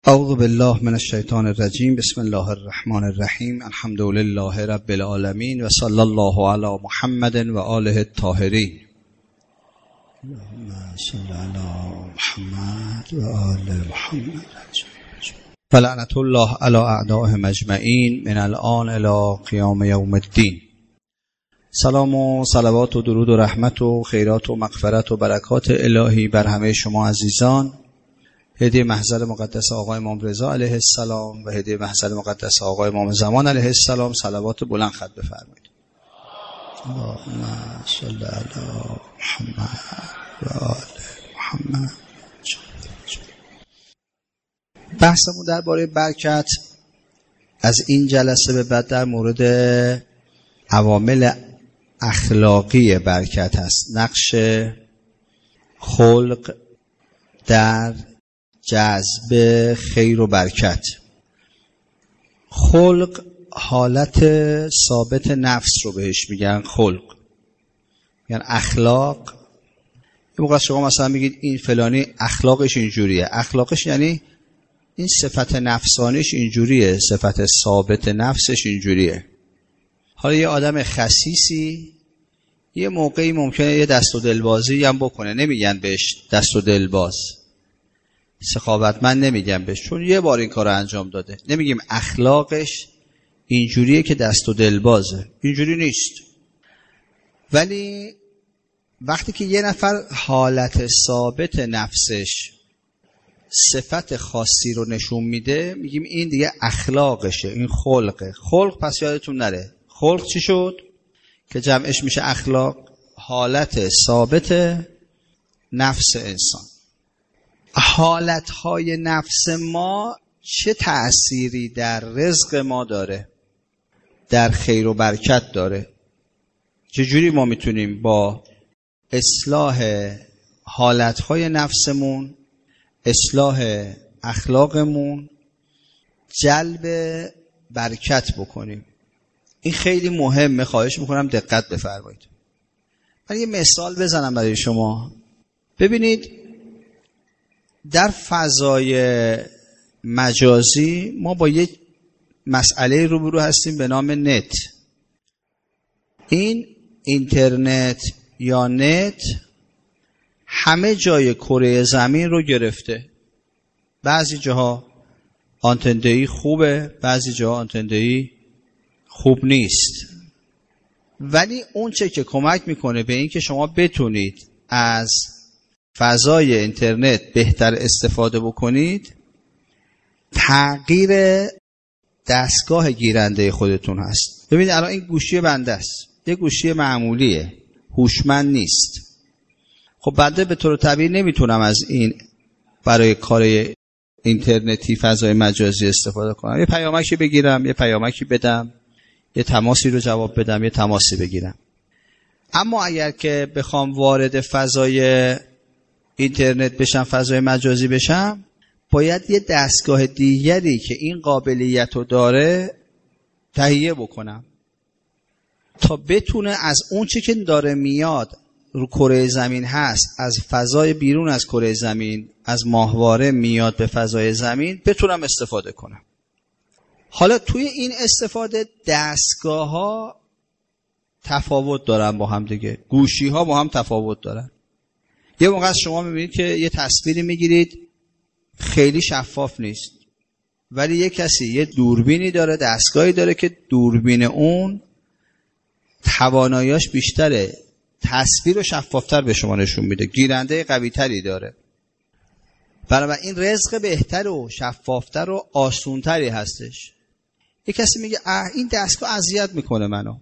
اعوذ بالله من الشیطان الرجیم. بسم الله الرحمن الرحیم. الحمد لله رب العالمین و صلی الله علی محمد و آله الطاهرین. اللهم صل علی محمد و آل محمد. فلعنة الله علی اعدائهم اجمعین من الآن الی قیام یوم الدین. سلام و صلوات و درود و رحمت و خیرات و مغفرت و برکات الهی بر همه شما عزیزان. هدیه محضر مقدس آقای امام رضا علیه السلام و هدیه محضر مقدس آقای امام زمان علیه السلام صلوات بلند خط بفرمایید. اللهم صل علی محمد و آل محمد. بحثمون درباره برکت از این جلسه به بعد در مورد عوامل اخلاقی برکت هست. نقش خلق در جذب خیر و برکت. خلق حالت ثابت نفس رو بهش میگن خلق، یعنی اخلاق. یه موقع شما مثلا میگید این فلانی اخلاقش اینجوریه، اخلاقش یعنی این صفت نفسانیش اینجوریه، صفت ثابت نفسش اینجوریه. حالا یه آدم خسیسی یه موقعی ممکنه یه دست و دلبازی هم بکنه، نمیگن بهش دست و دلباز، سخاوتمند نمیگم بهش، چون یه بار این کار رو انجام داده. نمیگیم اخلاقش اینجوریه که دست و دلبازه، اینجوری نیست. ولی وقتی که یه نفر حالت ثابت نفسش صفت خاصی رو نشون میده، میگیم این دیگه اخلاقشه، این خلقه. خلق پس یادتون نره خلق چی شد که جمعش میشه اخلاق؟ حالت ثابت نفس انسان. حالتهای نفس ما چه تأثیری در رزق ما داره، در خیر و برکت داره؟ چجوری ما میتونیم با اصلاح حالتهای نفسمون، اصلاح اخلاقمون جلب برکت بکنیم؟ این خیلی مهمه، خواهش میکنم دقت بفرمایید. من یه مثال بزنم برای شما. ببینید در فضای مجازی ما با یک مسئله روبرو هستیم به نام نت. این اینترنت یا نت همه جای کره زمین رو گرفته. بعضی جاها آنتندهی خوبه، بعضی جاها آنتندهی خوب نیست. ولی اون چه که کمک میکنه به این که شما بتونید از فضای اینترنت بهتر استفاده بکنید، تغییر دستگاه گیرنده خودتون هست. ببینید الان این گوشی بنده است، یه گوشی معمولیه، هوشمند نیست. خب بنده به طور طبیعی نمیتونم از این برای کار اینترنتی فضای مجازی استفاده کنم. یه پیامکی بگیرم، یه پیامکی بدم، یه تماسی رو جواب بدم، یه تماسی بگیرم. اما اگر که بخوام وارد فضای اینترنت بشم، فضای مجازی بشم، باید یه دستگاه دیگری که این قابلیت رو داره تهیه بکنم تا بتونه از اون چی که داره میاد رو کره زمین هست، از فضای بیرون از کره زمین، از ماهواره میاد به فضای زمین، بتونم استفاده کنم. حالا توی این استفاده دستگاه ها تفاوت دارن با هم دیگه، گوشی ها با هم تفاوت دارن. یه موقع شما میبینید که یه تصویری میگیرید خیلی شفاف نیست، ولی یه کسی یه دوربینی داره، دستگاهی داره که دوربین اون تواناییاش بیشتره، تصویر رو شفافتر به شما نشون میده، گیرنده قوی تری داره. بنابراین رزق بهتر و شفافتر و آسونتری هستش. یه کسی میگه این دستگاه اذیت میکنه منو،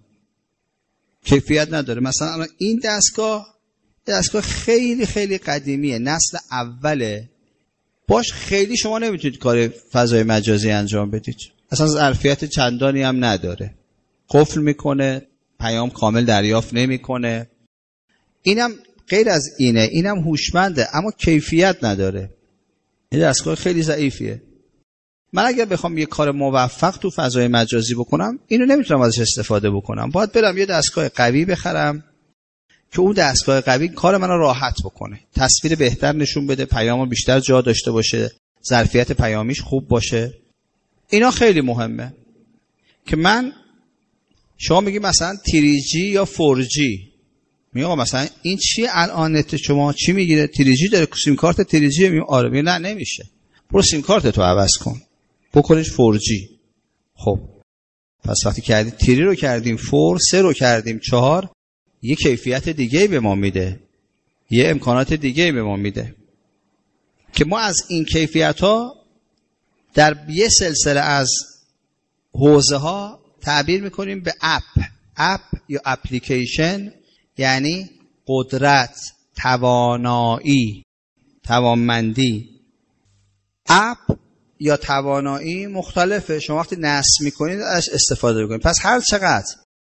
کیفیت نداره. مثلا این دستگاه خیلی خیلی قدیمیه، نسل اوله، باش خیلی شما نمیتونید کار فضای مجازی انجام بدید، اصلا ظرفیت چندانی هم نداره، قفل میکنه، پیام کامل دریافت نمیکنه. اینم غیر از اینه، اینم هوشمنده اما کیفیت نداره، این دستگاه خیلی ضعیفیه. من اگر بخوام یه کار موفق تو فضای مجازی بکنم، اینو نمیتونم ازش استفاده بکنم، باید برم یه دستگاه قوی بخرم که اون دستگاه قوی کار منو راحت بکنه، تصویر بهتر نشون بده، پیامو بیشتر جا داشته باشه، ظرفیت پیامیش خوب باشه. اینا خیلی مهمه که شما میگی مثلا 3G یا 4G، میگه مثلا این چیه الان نت شما چی میگیره؟ 3G داره، سیم کارت 3G میگه آره. میگه نه نمیشه، برو سیم کارت تو عوض کن بکنش 4G. خب پس وقتی کردیم 3 رو کردیم 4، 3 رو کردیم 4، یه کیفیت دیگه به ما میده، یه امکانات دیگه به ما میده که ما از این کیفیت ها در یه سلسله از حوزه ها تعبیر میکنیم به اپ یا اپلیکیشن، یعنی قدرت، توانایی، توانمندی. اپ یا توانایی مختلفه، شما وقتی نصب میکنید ازش استفاده میکنید. پس هر چقدر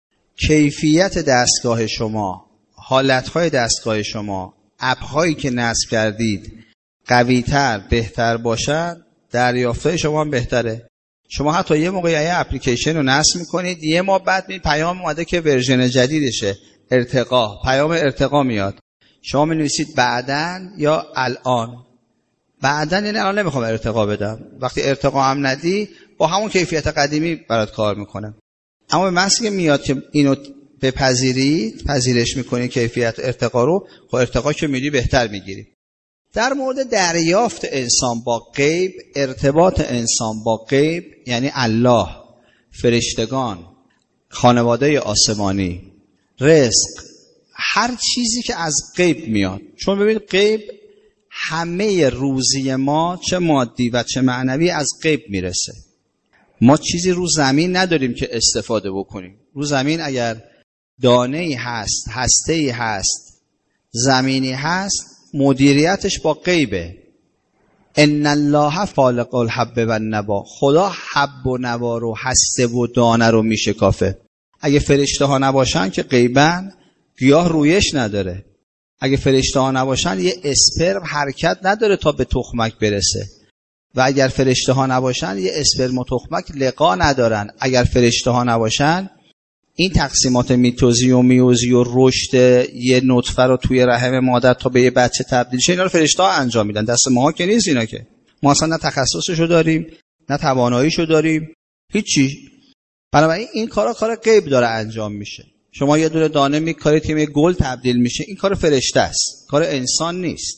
کیفیت دستگاه شما، حالتهای دستگاه شما، اپ هایی که نصب کردید قوی‌تر، بهتر باشن، دریافتهای شما هم بهتره. شما حتی یه موقعی یه اپلیکیشن رو نصب میکنید، یه ماه بعد می پیام اومده که ورژن جدیدشه، پیام ارتقا میاد، شما می‌نویسید بعدن یا الان. بعدن یعنی الان نمیخوام ارتقا بدم، وقتی ارتقا هم ندی با همون کیفیت قدیمی برات کار میکنه. اما به محضی که میاد که اینو بپذیرید، پذیرش میکنید کیفیت ارتقا رو، خب ارتقا که میدی بهتر میگیری. در مورد دریافت انسان با غیب، ارتباط انسان با غیب یعنی الله، فرشتگان، خانواده آسمانی، رزق، هر چیزی که از غیب میاد. چون ببینید غیب همه روزی ما چه مادی و چه معنوی از غیب میرسه. ما چیزی رو زمین نداریم که استفاده بکنیم. رو زمین اگر دانه‌ای هست، هسته‌ای هست، زمینی هست، مدیریتش با غیبه. ان الله خالق الحب و النوا، خدا حب و نوا رو، هسته و دانه رو میشکافه. اگه فرشته ها نباشن که غیبن، گیاه رویش نداره. اگه فرشته ها نباشن یه اسپرم حرکت نداره تا به تخمک برسه. و اگر فرشته ها نباشن یه اسپرم و تخمک لقا ندارن. اگر فرشته ها نباشن این تقسیمات میتوزی و میوزی و رشد یه نطفه رو توی رحم مادر تا به یه بچه تبدیل شه، اینا رو فرشته ها انجام میدن، دست ما که نیست اینا. که ما اصلا نه تخصصشو داریم نه تواناییشو داریم، هیچی. بنابراین این کار غیب داره انجام میشه. شما یه دونه دانه میکارید که یه گل تبدیل میشه، این کار فرشته است، کار انسان نیست.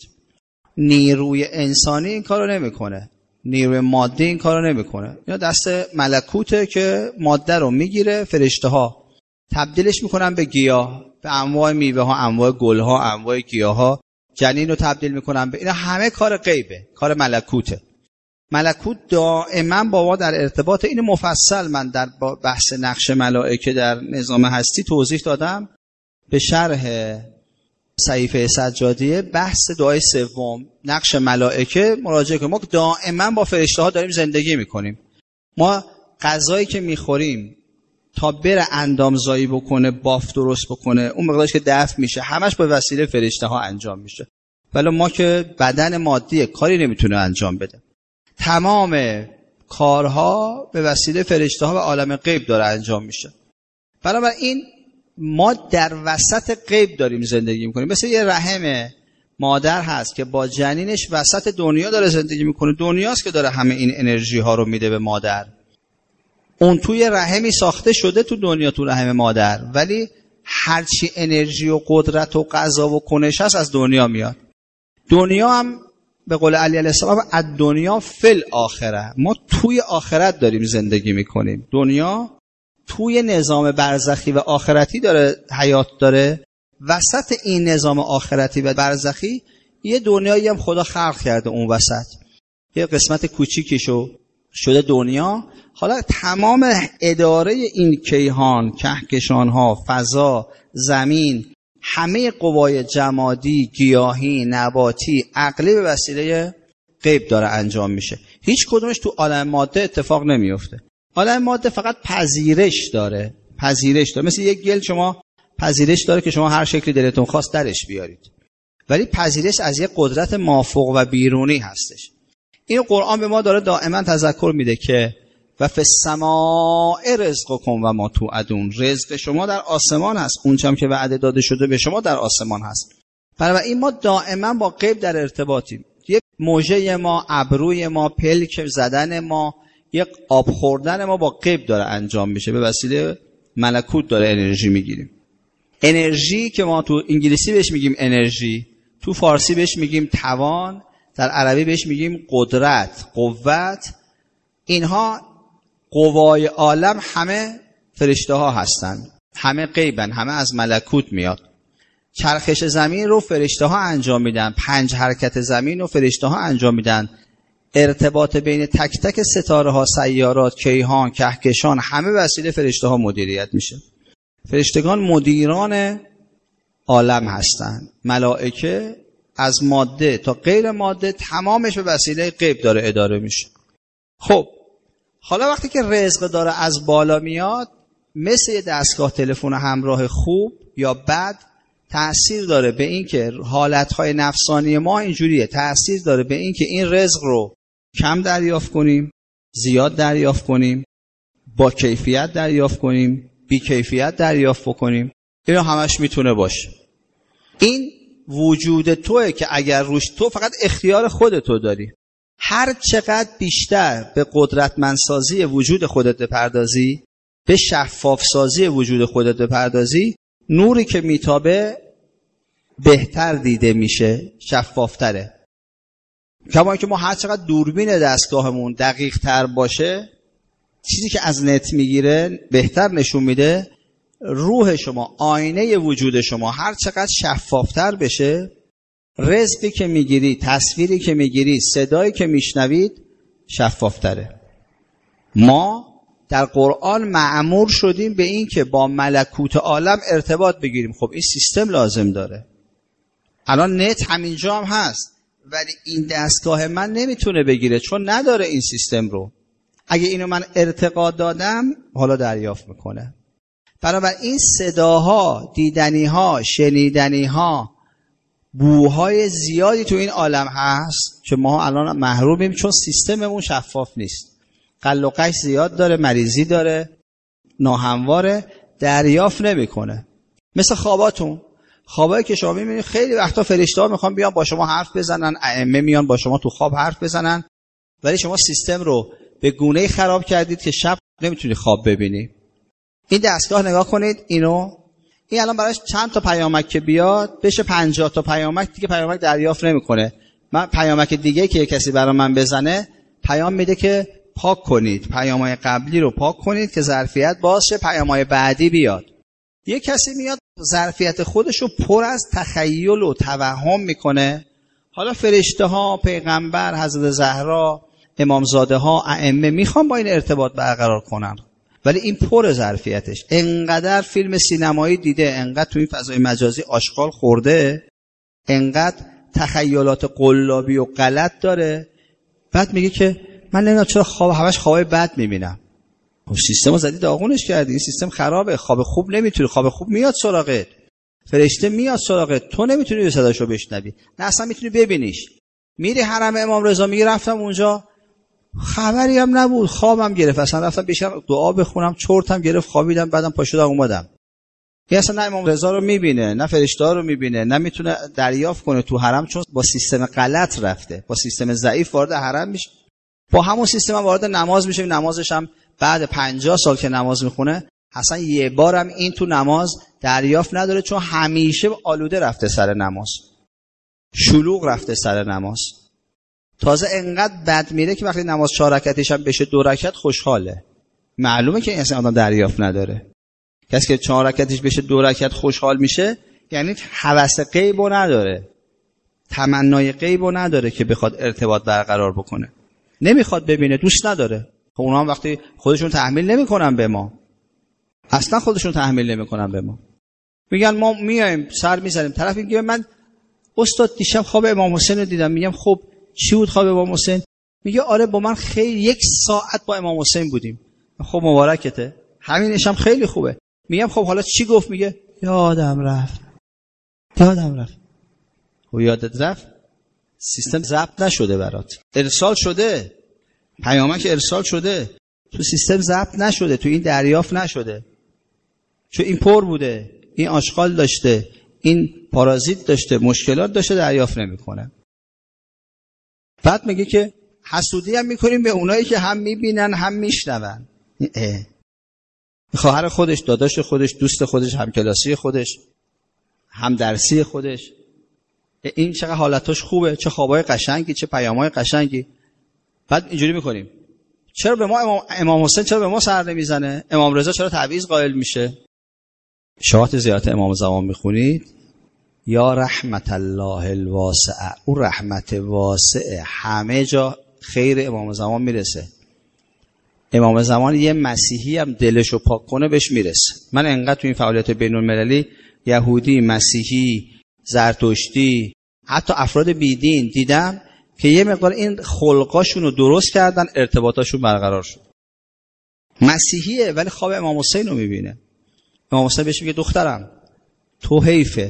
نیروی انسانی این کارو نمیکنه، نیروی مادی این کارو نمیکنه. اینا دست ملکوته که ماده رو میگیره، فرشته ها تبدیلش میکنن به گیاه، به انواع میوه ها، انواع گل ها، انواع گیاه ها، جنین رو تبدیل میکنن به اینا. همه کار غیبه، کار ملکوته. ملکوت دائما با ما در ارتباط. این مفصل من در بحث نقش ملائکه در نظام هستی توضیح دادم به شرح صحیفه سجادیه، بحث دعای سوم، نقش ملائکه. مراجعه کنیم. ما دائما با فرشته ها داریم زندگی میکنیم. ما غذایی که میخوریم تا بره اندامزایی بکنه، باف درست بکنه، اون مقدارش که دفع میشه همش به وسیله فرشته ها انجام میشه. ولی ما که بدن مادیه کاری نمیتونه انجام بده. تمام کارها به وسیله فرشته ها و عالم غیب داره انجام میشه. بنابراین ما در وسط غیب داریم زندگی میکنیم. مثل یه رحم مادر هست که با جنینش وسط دنیا داره زندگی میکنه. دنیاست که داره همه این انرژی ها رو میده به مادر. اون توی رحمی ساخته شده تو دنیا، تو رحم مادر، ولی هرچی انرژی و قدرت و قضا و کنش هست از دنیا میاد. دنیا هم به قول علی علیه السلام از دنیا فل آخره، ما توی آخرت داریم زندگی میکنیم. دنیا توی نظام برزخی و آخرتی داره حیات داره. وسط این نظام آخرتی و برزخی یه دنیایی هم خدا خلق کرده، اون وسط یه قسمت کوچیکیشو شده دنیا. حالا تمام اداره این کیهان، کهکشان‌ها، فضا، زمین، همه قوای جمادی، گیاهی، نباتی، عقلی به وسیله غیب داره انجام میشه. هیچ کدومش تو عالم ماده اتفاق نمیفته. عالم ماده فقط پذیرش داره. مثل یک گل شما پذیرش داره که شما هر شکلی دلتون خواست درش بیارید، ولی پذیرش از یک قدرت مافوق و بیرونی هستش. این قرآن به ما داره دائما تذکر میده که و فی السماء رزقکم و ما توعدون، رزق شما در آسمان هست، اونچه هم که وعده داده شده به شما در آسمان هست. بنابراین ما دائما با غیب در ارتباطیم. یه موجه ما، ابروی ما، پلک زدن ما، یک آب خوردن ما با غیب داره انجام میشه، به وسیله ملکوت داره انرژی میگیریم. انرژی که ما تو انگلیسی بهش میگیم انرژی، تو فارسی بهش میگیم توان، در عربی بهش میگیم قدرت، قوت. اینها قوای عالم همه فرشته ها هستن، همه غیبن، همه از ملکوت میاد. چرخش زمین رو فرشته ها انجام میدن، 5 حرکت زمین رو فرشته ها انجام میدن. ارتباط بین تک تک ستاره ها، سیارات، کیهان، کهکشان، همه وسیله فرشته ها مدیریت میشه. فرشتگان مدیران عالم هستند. ملائکه از ماده تا غیر ماده تمامش به وسیله غیب داره اداره میشه. خب حالا وقتی که رزق داره از بالا میاد، مثل یه دستگاه تلفن همراه خوب یا بد تأثیر داره به این که حالتهای نفسانی ما اینجوریه، تأثیر داره به این که این رزق رو کم دریافت کنیم، زیاد دریافت کنیم، با کیفیت دریافت کنیم، بی کیفیت دریافت بکنیم. اینا همش میتونه باشه. این وجود توئه که اگر روش تو فقط اختیار خودتو داری. هر چقدر بیشتر به قدرتمندسازی وجود خودت بپردازی، به شفاف سازی وجود خودت بپردازی، نوری که میتابه بهتر دیده میشه، شفافتره. کما اینکه ما هر چقدر دوربین دستگاهمون دقیق تر باشه، چیزی که از نت میگیره بهتر نشون میده، روح شما، آینه وجود شما هر چقدر شفافتر بشه، رزقی که میگیری، تصویری که میگیری، صدایی که میشنوید شفافتره. ما در قرآن مأمور شدیم به این که با ملکوت عالم ارتباط بگیریم. خب این سیستم لازم داره. الان نت همینجا هم هست، ولی این دستگاه من نمیتونه بگیره چون نداره این سیستم رو. اگه اینو من ارتقا دادم حالا دریافت میکنه. بنابراین صداها، دیدنیها، شنیدنیها، بوهای زیادی تو این عالم هست که ما الان محرومیم چون سیستممون شفاف نیست. قل و قش زیاد داره، مریضی داره، ناهمواره، دریافت نمیکنه. مثل خواباتون، خوابایی که شما میبینید خیلی وقتا فرشته‌ها میخوان بیان با شما حرف بزنن، ائمه میان با شما تو خواب حرف بزنن، ولی شما سیستم رو به گونه‌ای خراب کردید که شب نمیتونی خواب ببینی. این دستگاه نگاه کنید، این الان براش چند تا پیامک که بیاد بشه 50 تا پیامک، دیگه پیامک دریافت نمیکنه. من پیامک دیگه که کسی برای من بزنه پیام میده که پاک کنید، پیام‌های قبلی رو پاک کنید که ظرفیت باز شه، پیام‌های بعدی بیاد. یه کسی میاد ظرفیت خودش رو پر از تخیل و توهم میکنه. حالا فرشته ها، پیغمبر، حضرت زهرا، امامزاده ها، ائمه میخوان با این ارتباط برقرار کنن، ولی این پر ظرفیتش. انقدر فیلم سینمایی دیده، انقدر تو این فضای مجازی آشغال خورده، انقدر تخیلات قلابی و غلط داره، بعد میگه که من نمیدونم چرا همش خوابای بد میبینم. سیستمو زدی داغونش کردی، این سیستم خرابه، خواب خوب نمیتونی، خواب خوب میاد سراغت، فرشته میاد سراغت، تو نمیتونی به صداشو بشنوی، نه اصلا میتونی ببینیش. میری حرم امام رضا، میگی رفتم اونجا خبری هم نبود، خوابم گرفت، اصلا رفتم بشم دعا بخونم، چرتم گرفت، خوابیدم، بعدم پا شدم اومدم. این اصلا نه امام رضا رو میبینه، نه فرشته‌ها رو میبینه، نه میتونه دریافت کنه تو حرم، چون با سیستم غلط رفته، با سیستم ضعیف وارد حرم میشه. با همون سیستم هم وارد نماز میشه، نمازش هم بعد 50 سال که نماز میخونه اصلا یه بارم این تو نماز دریافت نداره، چون همیشه آلوده رفته سر نماز، شلوغ رفته سر نماز. تازه انقدر بد میره که وقتی نماز 4 رکعتش هم بشه 2 رکعت خوشحاله. معلومه که این اصلا آدم دریافت نداره. کسی که 4 رکعتش بشه 2 رکعت خوشحال میشه یعنی هوس غیبو نداره، تمنای غیبو نداره که بخواد ارتباط برقرار بکنه، نمیخواد ببینه، دوست نداره. خب اونا هم وقتی خودشون تحمیل نمیکنن به ما، اصلا خودشون تحمیل نمیکنن به ما، میگن ما میایم سر میزنیم، طرف میگه من استاد دیشب خواب امام حسین رو دیدم. میگم خب چی بود خواب امام حسین؟ میگه آره با من خیلی 1 ساعت با امام حسین بودیم. خب مبارکته، همینش هم خیلی خوبه. میگم خب حالا چی گفت؟ میگه یادم رفت. خب یادت رفت؟ سیستم ضبط نشده برات، ارسال شده، پیامک ارسال شده، تو سیستم ضبط نشده، تو این دریافت نشده، چون این پر بوده، این آشغال داشته، این پارازیت داشته، مشکلات داشته، دریافت نمیکنه. بعد میگه که حسودی هم میکنیم به اونایی که هم میبینن هم میشنون. خواهر خودش، داداش خودش، دوست خودش، همکلاسی خودش، هم درسی خودش. این چقدر حالتاش خوبه، چه خوابای قشنگی، چه پیامای قشنگی. بعد اینجوری میکنیم چرا به ما امام حسین چرا به ما سر نمیزنه؟ امام رضا چرا تعویض قائل میشه؟ شواهد زیارت امام زمان میخونید، یا رحمت الله الواسعه، او رحمت واسعه همه جا خیر امام زمان میرسه. امام زمان یه مسیحی هم دلشو پاک کنه بهش میرسه. من انقدر تو این فعالیت بین المللی یهودی، مسیحی، زرتشتی، حتی افراد بیدین دیدم که یه مقدار این خلقاشون رو درست کردن، ارتباطاشون برقرار شد. مسیحیه ولی خواب امام حسین رو میبینه. امام حسین بهش میگه دخترم تو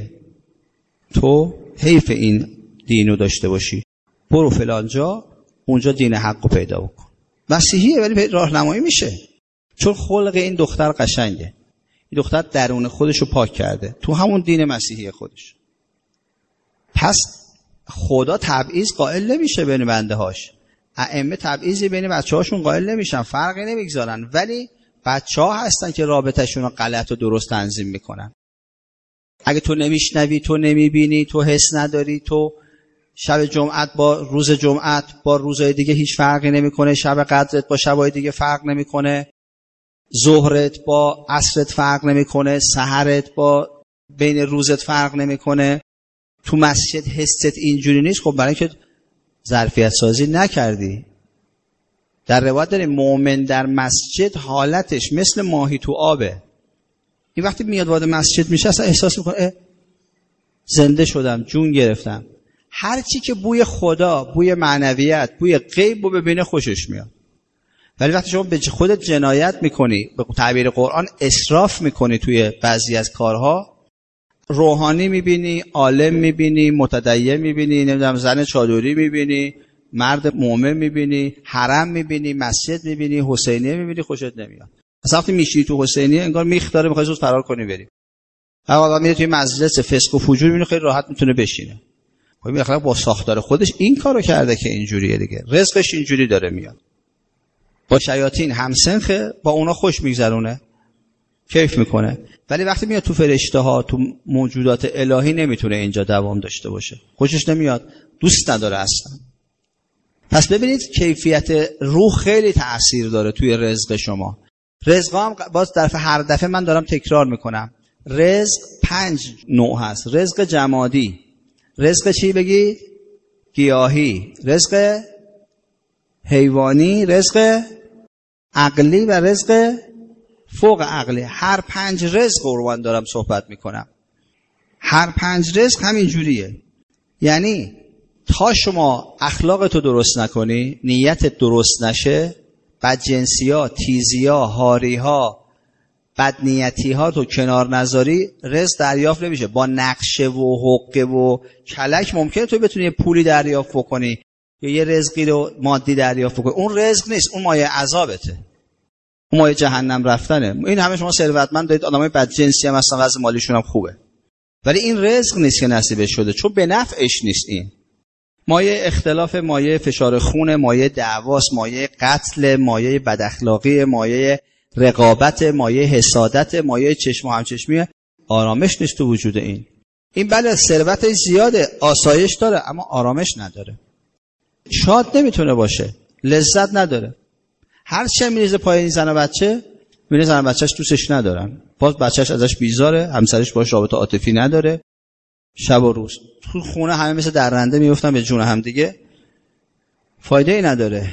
حیف این دینو داشته باشی، برو فلان جا، اونجا دین حق رو پیدا بکن. مسیحیه ولی راهنمایی میشه، چون خلق این دختر قشنگه. این دختر درون خودش رو پاک کرده تو همون دین مسیحی خودش. پس خدا تبعیض قائل نمیشه بین بنده هاش. ائمه تبعیضی بین بچه‌هاشون قائل نمیشن، فرقی نمیگذارن، ولی بچه‌ها هستن که رابطه‌شون رو غلط و درست تنظیم میکنن. اگه تو نمیشنوی، تو نمیبینی، تو حس نداری، تو شب جمعت با روز جمعت با روزهای دیگه هیچ فرقی نمیکنه، شب قدرت با شبهای دیگه فرق نمیکنه، ظهرت با عصرت فرق نمیکنه، سحرت با بین روزت فرق نمیکنه، تو مسجد حست اینجوری نیست، خب برای اینکه ظرفیت سازی نکردی. در روایت داریم مؤمن در مسجد حالتش مثل ماهی تو آبه. این وقتی میاد وارد مسجد میشه اصلا احساس میکنه زنده شدم، جون گرفتم. هر چی که بوی خدا، بوی معنویت، بوی غیب رو ببینه خوشش میاد. ولی وقتی شما به خودت جنایت میکنی، به تعبیر قرآن اسراف میکنی توی بعضی از کارها، روحانی میبینی، عالم میبینی، متدین میبینی، نمیدونم زن چادری میبینی، مرد مومن میبینی، حرم میبینی، مسجد میبینی، حسینیه میبینی، خوشت نمیاد. اصلا وقتی میشینی تو حسینیه انگار میخ داره میخوای زود فرار کنی بری. آقا میره توی مجلس فسق و فجور میبینی خیلی راحت میتونه بشینه. خب بالاخره با ساختار خودش این کارو کرده که اینجوریه دیگه. رزقش اینجوری داره میاد. با شیاطین همسنخه، با اونا خوش میگذرونه، کیف میکنه. ولی وقتی میاد تو فرشته ها، تو موجودات الهی نمیتونه اینجا دوام داشته باشه. خوشش نمیاد، دوست نداره اصلا. پس ببینید کیفیت روح خیلی تأثیر داره توی رزق شما. رزق هم باز هر دفعه من دارم تکرار میکنم. رزق 5 نوع هست. رزق جمادی، رزق چی بگید؟ گیاهی، رزق حیوانی، رزق عقلی و رزق فوق عقلی. هر 5 رزق رو من دارم صحبت میکنم. هر 5 رزق همین جوریه. یعنی تا شما اخلاقتو درست نکنی، نیتت درست نشه، بدجنسی‌ها، تیزی‌ها، هاری‌ها، بدنیتی‌ها تو کنار نذاری، رزق دریافت نمیشه. با نقشه و حقه و کلک ممکنه تو بتونی یه پولی دریافت بکنی یا یه رزقی رو مادی دریافت بکنی. اون رزق نیست، اون مایه عذابته، اون مایه جهنم رفتنه. این همه شما ثروتمند دارید، آدمای بدجنسی هم هستن، وضع مالیشون هم خوبه، ولی این رزق نیست که نصیبش شده، چون به نفعش نیست. این مایه اختلاف، مایه فشار خون، مایه دعواست، مایه قتل، مایه بداخلاقی، مایه رقابت، مایه حسادت، مایه چشم و همچشمی. آرامش نیست تو وجود این بله ثروت زیاده، آسایش داره، اما آرامش نداره. شاد نمیتونه باشه، لذت نداره. هر چی میریزه پای این زن و بچه، میبینه زن و بچهش دوستش ندارن، باز بچهش ازش بیزاره، همسرش باش رابطه عاطفی نداره، شب و روز تو خونه همه مثل درنده میفتن به جون هم دیگه، فایده ای نداره.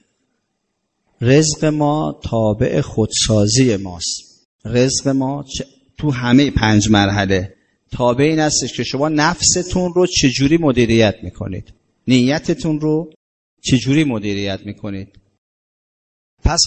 رزق ما تابع خودسازی ماست. رزق ما تو همه 5 مرحله تابع این هستش که شما نفستون رو چجوری مدیریت میکنید، نیتتون رو چجوری مدیریت میکنید. پس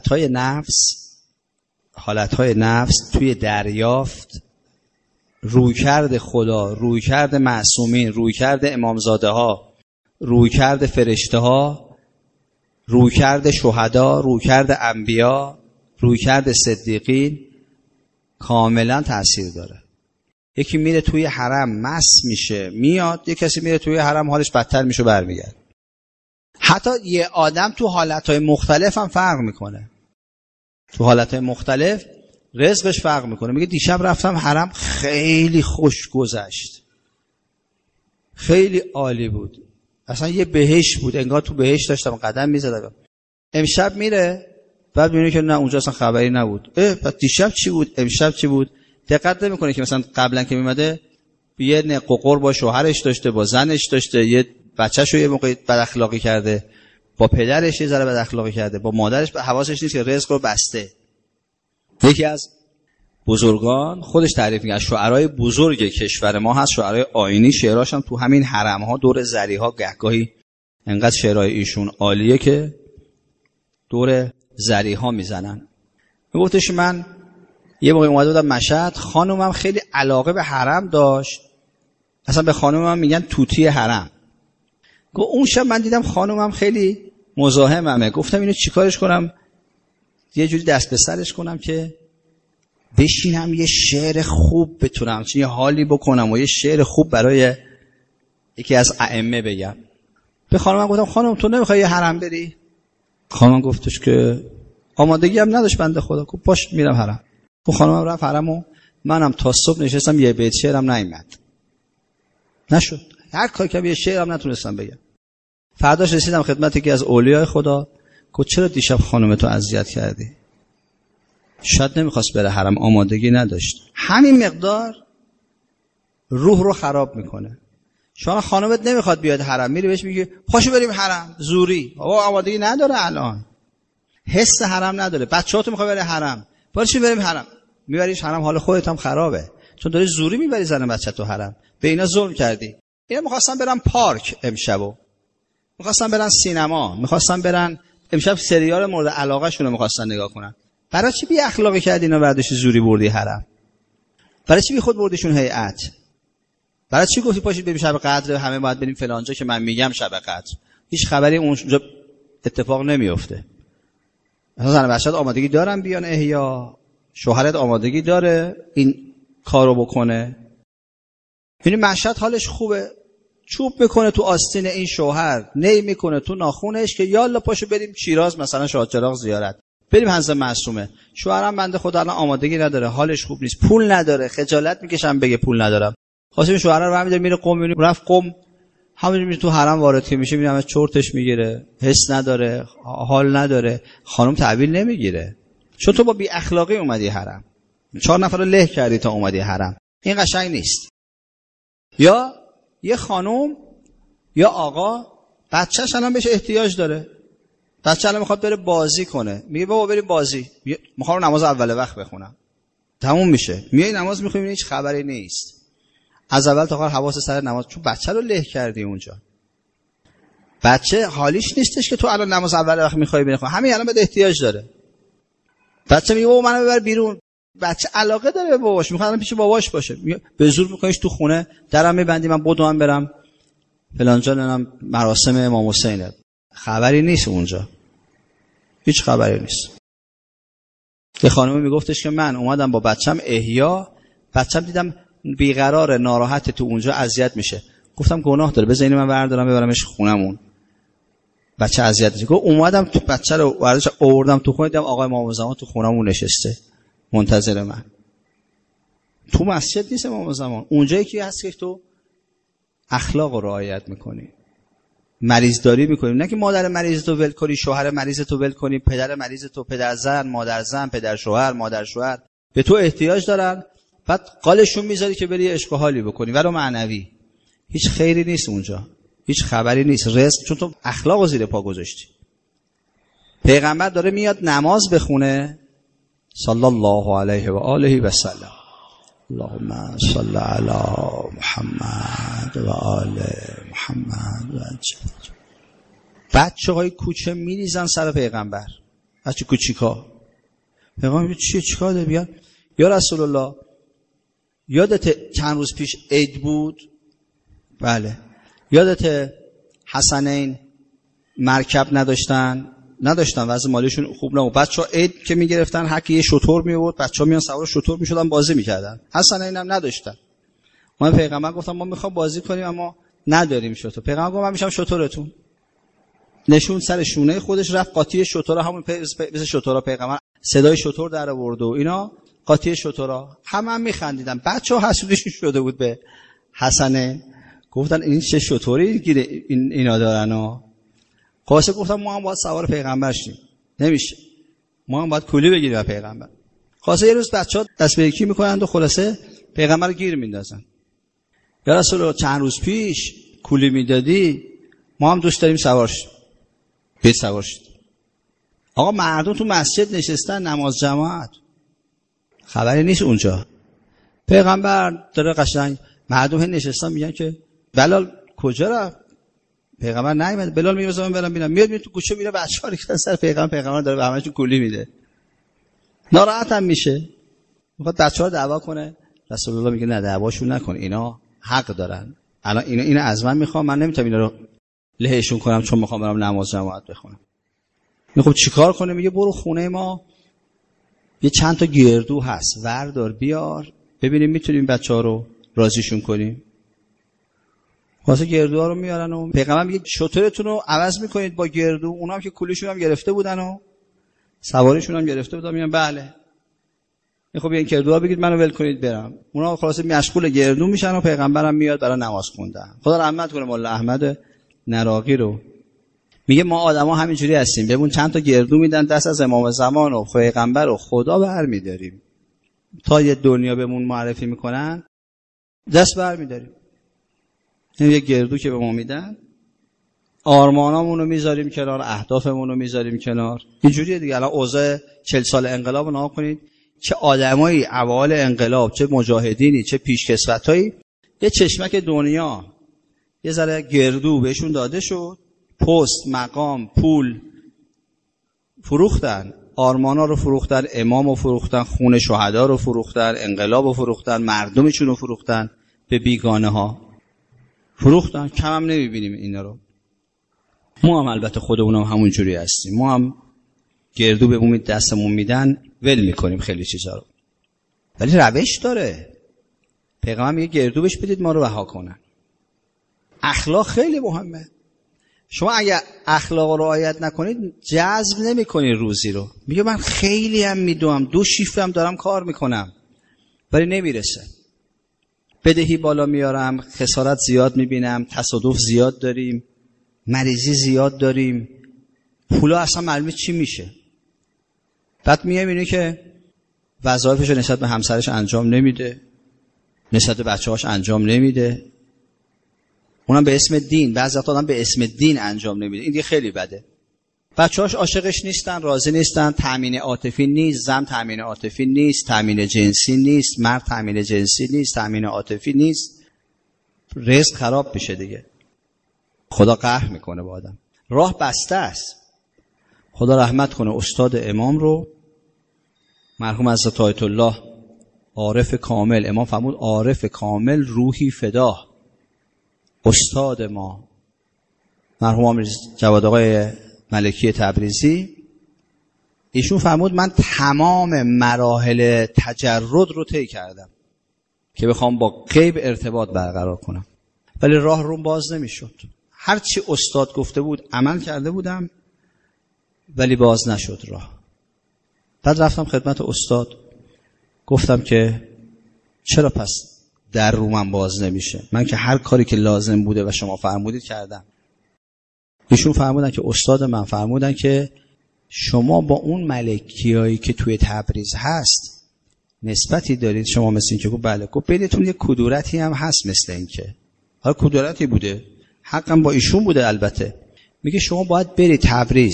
حالتهای نفس توی دریافت، رویکرد خدا، رویکرد معصومین، رویکرد امامزاده ها، رویکرد فرشته ها، رویکرد شهدا، رویکرد انبیا، رویکرد صدیقین کاملا تأثیر داره. یکی میره توی حرم مست میشه میاد، یک کسی میره توی حرم حالش بدتر میشه برمیگرد. حتی یه آدم تو حالتهای مختلف هم فرق میکنه. تو حالتهای مختلف رزقش فرق میکنه. میگه دیشب رفتم حرم، خیلی خوش گذشت، خیلی عالی بود، اصلا یه بهشت بود، انگار تو بهشت داشتم قدم میزدم. امشب میره بعد میبینه که نه اونجا اصلا خبری نبود. بعد دیشب چی بود، امشب چی بود؟ دقت نمیکنه که مثلا قبلا که میمده یه نقوقر با شوهرش داشته، با زنش داشته، یه بچه‌شو یه موقع بد اخلاقی کرده، با پدرش یه ذره بد اخلاقی کرده، با مادرش حواسش نیست که رزق رو بسته. یکی از بزرگان خودش تعریف می‌کنه، شعرای بزرگ کشور ما هست، شعرای آیینی، شعراش هم تو همین حرم‌ها دور زریها گهگاهی انقدر شعرای ایشون عالیه که دور زریها میزنن. میگفتش من یه موقع اومده بودم مشهد، خانومم خیلی علاقه به حرم داشت، اصلا به خانومم میگن توتی حرم. گفت اون شب من دیدم خانومم خیلی مزاحممه، گفتم اینو چیکارش کنم، یه جوری دست به سرش کنم که بشینم یه شعر خوب بتونم یه حالی بکنم و یه شعر خوب برای یکی از ائمه بگم. به خانومم گفتم خانم تو نمیخوای یه حرم بری؟ خانومم گفتش که آمادگی هم نداشت بنده خدا. گفت باش میرم حرم. اون خانومم رفت حرم و منم تا صبح نشستم، یه بیت شعرم نیامد، نشد، هر کاری که یه شعرم نتونستم بگم. فرداش رسیدم خدمت یکی از اولیای خدا، گفت چرا دیشب خانومتو اذیت کردی؟ شاید نمیخواست بره حرم، آمادگی نداشت. همین مقدار روح رو خراب میکنه. شما خانومت نمیخواد بیاد حرم، میری بهش میگی پاشو بریم حرم، زوری، بابا آمادگی نداره، الان حس حرم نداره. بچه‌هاتو میخوای بری حرم، پاشو بریم حرم، میبریش حرم، حال خودت هم خرابه، چون داری زوری میبری زن بچه تو حرم، به اینا ظلم کردی. اینا میخواستن برن پارک امشبو، میخواستن برن سینما، میخواستن برن امشب سریال مورد علاقه شون رو میخواستن نگاه کنن. برای چی بی اخلاقی کردی اینا، برداشتی زوری بردی حرم؟ برای چی بی خود بردیشون هیئت؟ برای چی گفتی پاشید بریم شب قدر، همه باید بریم فلانجا که من میگم شب قدر؟ هیچ خبری اونجا اتفاق نمیفته. مثلا زن بچه‌ت آمادگی دارن بیان احیا، شوهرت آمادگی داره این کارو بکنه. یعنی مشهد حالش خوبه، چوب میکنه تو آستین این شوهر، نی میکنه تو ناخونش که یالا پاشو بریم شیراز مثلا شاهچراغ زیارت، بریم حضرت معصومه. شوهرم بنده خدا الان آمادگی نداره، حالش خوب نیست، پول نداره، خجالت میکشم بگه پول ندارم. خواستیم شوهر رو برمی‌داره میره قم، میبینیم رفت قم، همونجوری تو حرم وارد که میشه میبینم چرتش میگیره، حس نداره، حال نداره. خانم تحویل نمیگیره، چون تو با بی اخلاقی اومدی حرم، 4 نفر رو له کردی تا اومدی حرم. این قشنگ نیست. یا یه خانم یا آقا بچه‌ش الان بهش احتیاج داره، بچه الان میخواد بره بازی کنه، میگه بابا بریم بازی، میخوام نماز اول وقت بخونم، تموم میشه، میای نماز میخونی هیچ خبری نیست، از اول تا آخر حواس سر نماز، چون بچه رو له کردی اونجا. بچه حالیش نیستش که تو الان نماز اول وقت میخوای بخونی، همین الان بده احتیاج داره. بچه میگه بابا منو ببر بیرون، بچه علاقه داره به باباش، میخواد پیش باباش باشه، به زور میکنیش تو خونه، درم میبندی، من بدوام برم فلانجا نام مراسم امام حسینه، خبری نیست اونجا، هیچ خبری نیست. یه خانمی میگفتش که من اومدم با بچم احیا، بچم دیدم بیقرار، ناراحت، تو اونجا اذیت میشه، گفتم گناه داره، بذار اینو من بردارم ببرمش خونمون، بچه اذیت میشه. گفت اومدم تو بچه رو ورداش آوردم تو خونه، دیدم آقای امام زمان تو خونمون نشسته منتظر من. تو مسجد نیست امام زمان، اونجایی که هست که تو اخلاق رو رعایت میکنی، مریض داری میکنی، نه که مادر مریض تو ول کنی، شوهر مریض تو ول کنی، پدر مریض تو، پدر زن، مادر زن، پدر شوهر، مادر شوهر به تو احتیاج دارن، بعد قالشون میذاری که بری عشق و حالی بکنی، ولو معنوی. هیچ خیری نیست اونجا، هیچ خبری نیست، رزق، چون تو اخلاق زیر پا گذاشتی. پیغمبر داره میاد نماز بخونه صلی الله علیه و آله و سلم، اللهم صل علی محمد و آل محمد و عجل. بچه‌های کوچه میریزن سر پیغمبر، بچه کوچیکا. پیغمبر چیکار داره؟ بیان یا رسول الله یادت چند روز پیش عید بود؟ بله. یادت حسنین مرکب نداشتن وضع مالیشون خوب نبود، بچه‌ها عید که میگرفتن هر کی یه شتر میورد، بچه‌ها میان سوار شتر میشدن بازی میکردن، حسنین هم نداشتن. من پیغمبر گفتم ما میخوام بازی کنیم اما نداریم شتر. پیغمبر گفت من میشم شترتون. نشون سر شونه خودش، رفت قاطی شترا، همون مثل شترا پیغمبر صدای شتر در آورد و اینا، قاطی شترا. هم میخندیدن. بچه‌ها حسودشون شده بود به حسن، گفتن این چه شتری گیره اینا دارن ها. خلاصه گفتم ما هم باید سوار پیغمبر شیم. نمیشه، ما هم باید کولی بگیریم از پیغمبر. خلاصه یه روز بچه‌ها دست به یکی میکنند و خلاصه پیغمبر رو گیر میندازن. یا رسول الله چند روز پیش کولی میدادی، ما هم دوست داریم سوار شیم. بیت سوار شید. آقا مردم تو مسجد نشستن نماز جماعت، خبری نیست اونجا. پیغمبر داره قشنگ، مردم نشستن میگن که بلال کجا رفت؟ پیغمبر نیومد. بلال میگه بذار من برم ببینم. میاد تو کوچه میره بچه‌ها ریختن سر پیغمبر داره به همه‌شون کلی میده. ناراحت هم میشه. میخواد بچه‌ها دعوا کنه. رسول الله میگه نه دعواشون نکن، اینا حق دارن. الان اینا از من میخوام، من نمیتونم اینا رو لهشون کنم چون میخوام برم نماز جماعت بخونم. میگه خب چیکار کنه؟ میگه برو خونه ما یه چند تا گردو هست، وردار بیار ببینیم میتونیم بچه‌ها رو راضیشون کنیم. واسه گردوها رو میارن و پیغمبر میگه شترتون رو عوض میکنید با گردو. اونا هم که کولیشون هم گرفته بودن و سواریشون هم گرفته بودن. میگن بله. خب این گردوها بگید منو ول کنید برم. اونا خلاصه مشغول گردو میشن و پیغمبرم میاد برای نماز خوندن. خدا رحمت کنه مولا احمد نراقی رو. میگه ما آدما همینجوری هستیم، بهمون چند تا گردو میدن، دست از امام زمان و پیغمبر و خدا برمی‌داریم. تا یه دنیا بهمون معرفی میکنن دست برمی‌داریم. این یه گردو که به ما میدن، آرمانامون رو میذاریم کنار، اهدافمون رو میذاریم کنار. اینجوریه دیگه. الان اوضاع 40 سال انقلاب رو نگاه کنید، چه آدمایی اوایل انقلاب، چه مجاهدینی، چه پیشکسوتایی، یه چشمک دنیا، یه ذره گردو بهشون داده شد، پست، مقام، پول فروختن، آرمانا رو فروختن، امام رو فروختن، خون شهدا رو فروختن، انقلاب رو فروختن، مردمشون رو فروختن به بیگانه ها فروختن. کم هم نمیبینیم اینا رو. ما هم البته خودمون هم همون جوری هستیم. ما هم گردو به دستمون میدن ول میکنیم خیلی چیزا رو. ولی روش داره. پیغمبر میگه گردو بهش بدید ما رو رها کنن. اخلاق خیلی مهمه. شما اگه اخلاق رو رعایت نکنید جذب نمی‌کنید روزی رو. میگه من خیلی هم میدوام، 2 شیفتم دارم کار میکنم ولی نمیرسه. بدهی بالا میارم، خسارت زیاد میبینم، تصادف زیاد داریم، مریضی زیاد داریم، پولا اصلا معلومه چی میشه. بعد میبینی که وظایفش رو نسبت به همسرش انجام نمیده، نسبت به بچه‌هاش انجام نمیده، اونم به اسم دین. بعضی وقتا آدم به اسم دین انجام نمیده. این دیگه خیلی بده. بچه‌هاش عاشقش نیستن، راضی نیستن، تامین عاطفی نیست، زن تامین عاطفی نیست، تامین جنسی نیست، مرد تامین جنسی نیست، تامین عاطفی نیست. رزق خراب میشه دیگه. خدا قهر میکنه با آدم. راه بسته است. خدا رحمت کنه استاد امام رو، مرحوم حضرت آیت الله عارف کامل. امام فرمود عارف کامل روحی فدا. استاد ما مرحوم جواد آقای ملکی تبریزی، ایشون فرمود من تمام مراحل تجرد رو طی کردم که بخوام با غیب ارتباط برقرار کنم، ولی راه روم باز نمیشد. هر چی استاد گفته بود عمل کرده بودم ولی باز نشد راه. بعد رفتم خدمت استاد، گفتم که چرا پس در رومم باز نمیشه؟ من که هر کاری که لازم بوده و شما فرمودید کردم. ایشون فرمودن که استاد من فرمودن که شما با اون ملکیایی که توی تبریز هست نسبتی دارید. شما مثل این که گفت بله. گفت بینتون یه کدورتی هم هست مثل این که حالا کدورتی بوده، حقم با ایشون بوده البته. میگه شما باید برید تبریز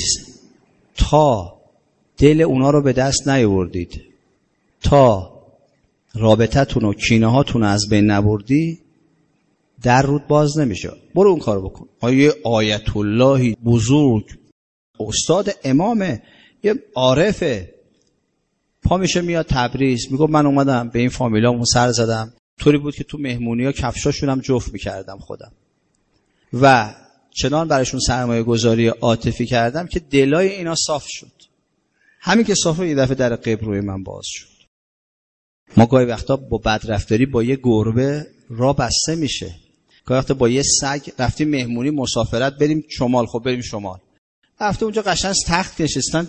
تا دل اونا رو به دست نیاوردید، تا رابطتون و کینه هاتون از بین نبردی، در رود باز نمیشه. برو اون کارو بکن. آیه آیت اللهی بزرگ، استاد امامه، یه عارفه، پا میشه میاد تبریز، میگه من اومدم به این فامیلامون سر زدم، طوری بود که تو مهمونی‌ها کفشاشون هم جفت میکردم خودم و چنان براشون سرمایه گذاری عاطفی کردم که دلای اینا صاف شد. همین که صاف شد یه دفعه در قبر روی من باز شد. ما گاهی وقتا با بدرفتاری با یه گربه راه بسته میشه. گاهی وقتا با یه سگ رفتیم مهمونی مسافرت بریم شمال، خب بریم شمال، رفته اونجا قشنگ تخت نشستن،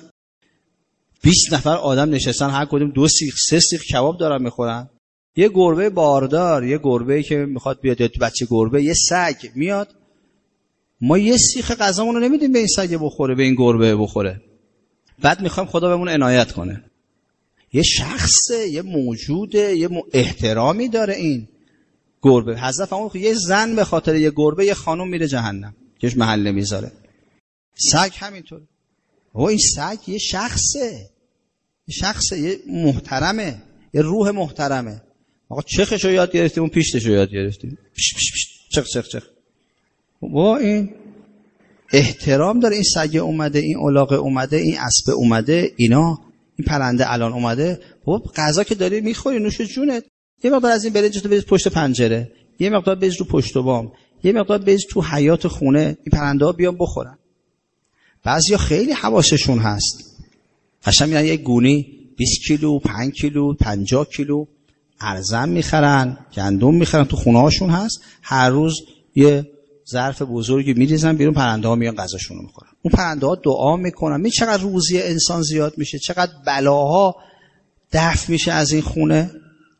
20 نفر آدم نشستن، هر کدوم 2 سیخ 3 سیخ کباب دارن میخورن. یه گربه باردار، یه گربه‌ای که میخواد بیاد، بچه گربه، یه سگ میاد، ما یه سیخ غذامون رو نمیدیم به این سگ بخوره، به این گربه بخوره. بعد میخوایم خدا بهمون عنایت کنه. یه شخصه، یه موجوده، یه احترامی داره این گربه. حضرت فرمود یه زن به خاطر یه گربه یه خانم میره جهنم، کهش محله میذاره. سگ همینطوره. این سگ یه شخصه، یه محترمه، یه روح محترمه. آقا چخشو یاد گرفتیم، اون پیشتشو یاد گرفتیم. چخ. این احترام داره. این سگ اومده، این الاغ اومده، این اسب اومده، اینا، این پرنده الان اومده. بابا غذا که داری میخوری، نوش جونت. یه مقدار از این برنج تو بریز پشت پنجره، یه مقدار بریز رو پشت بام، یه مقدار بریز تو حیاط خونه، این پرنده ها بیان بخورن. بعضیا خیلی حواسشون هست، قشنگ میرن یه گونی 20 کیلو 5 کیلو 50 کیلو ارزن میخرن، گندم میخرن، تو خونه هاشون هست. هر روز یه ظرف بزرگی میریزن بیرون، پرنده ها میان غذاشون رو میخورن. اون پرنده ها دعا میکنن. می چقدر روزی انسان زیاد میشه، چقدر بلاها دفع میشه از این خونه.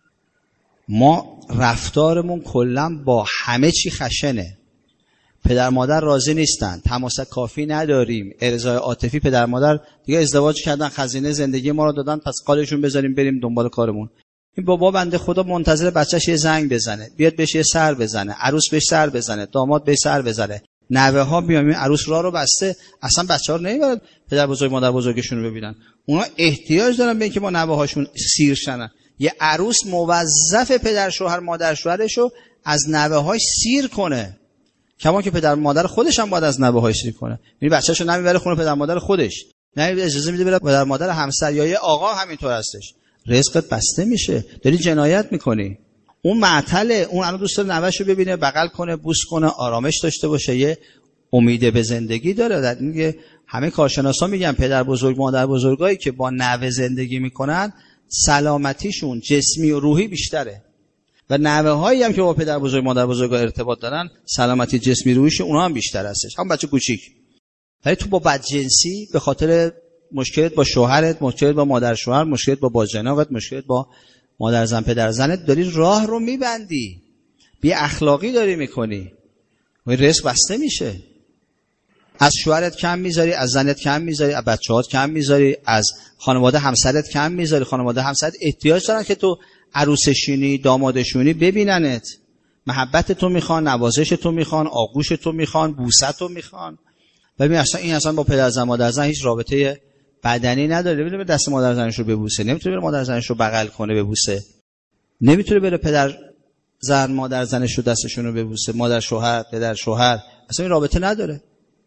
ما رفتارمون کلا با همه چی خشنه. پدر مادر راضی نیستن، تماس کافی نداریم، ارضای عاطفی. پدر مادر دیگه ازدواج کردن، خزینه زندگی ما رو دادن، پس قالشون بذاریم بریم دنبال کارمون. این بابا بنده خدا منتظر بچه‌ش یه زنگ بزنه، بیاد بهش یه سر بزنه، عروس بهش سر بزنه، داماد بهش سر بزنه، نوه ها بیان، این عروس راه رو بسته، اصلا بچه‌ها رو نمیبرن پدر بزرگ مادر بزرگشون رو ببینن. اونا احتیاج دارن به اینکه با نوه هاشون سیر شن. یه عروس موظف پدر شوهر مادر شوهرشو از نوه های سیر کنه، کما که پدر مادر خودش هم باید از نوه های سیر کنه. یعنی بچه‌شو نمیبره خونه پدر مادر خودش، نه اجازه میده بره پدر مادر همسر یا یه آقا همینطور هستش. رزقت بسته میشه، داری جنایت میکنی. اون معطله، اون الان دوست داره نوه‌شو ببینه، بغل کنه، بوس کنه، آرامش داشته باشه، یه امید به زندگی داره. در میگه همه کارشناسا میگن پدر بزرگ مادر بزرگایی که با نوه زندگی میکنن سلامتیشون جسمی و روحی بیشتره، و نوه هایی هم که با پدر بزرگ مادر بزرگا ارتباط دارن سلامتی جسمی روحیش اونها هم بیشتر هستش، هم بچه کوچیک. ولی تو با بدجنسی به خاطر مشکلت با شوهرت، مشکلت با مادر شوهر، مشکلت با جناقت، مشکلت با مادر زن پدر زنت، داری راه رو میبندی، بی اخلاقی داری میکنی و رزق بسته میشه. از شوهرت کم میذاری، از زنت کم میذاری، از بچه‌هات کم میذاری، از خانواده همسرت کم میذاری. خانواده همسرت احتیاج دارن که تو عروسشونی، دامادشونی ببیننت، محبت تو میخوان، نوازش تو میخوان، آغوش تو میخوان، بوسه تو میخوان. ببین اصلا این اصلا با پدر زن مادر زن هیچ رابطه بدنی نداره. نمیتونه به دست مادر زنش رو ببوسه، نمیتونه بره مادر زنش رو بغل کنه ببوسه، نمیتونه بره پدر زن مادر زنش رو دستشون رو ببوسه، مادر شوهر پدر شوهر، اصلا این رابطه نداره.